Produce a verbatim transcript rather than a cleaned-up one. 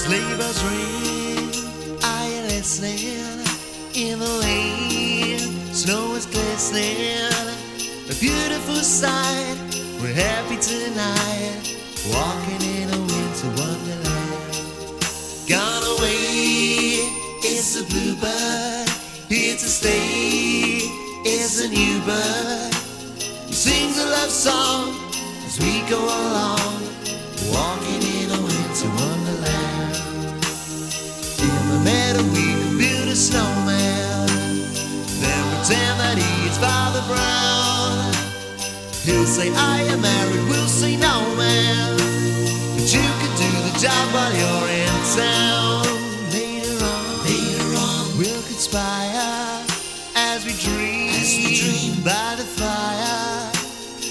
Sleigh bells ring, are you listening? In the lane, snow is glistening. A beautiful sight, we're happy tonight, walking in a winter wonderland. Gone away, it's a bluebird, here to stay, it's a new bird. He sings a love song as we go along, walking in a winter wonderland. In the meadow we can build a snowman, then pretend that he's Father Brown. He'll say I am married, we'll say no man, but you can do the job while you're in town. Later on, later on we'll conspire as we dream, as we dream by the fire.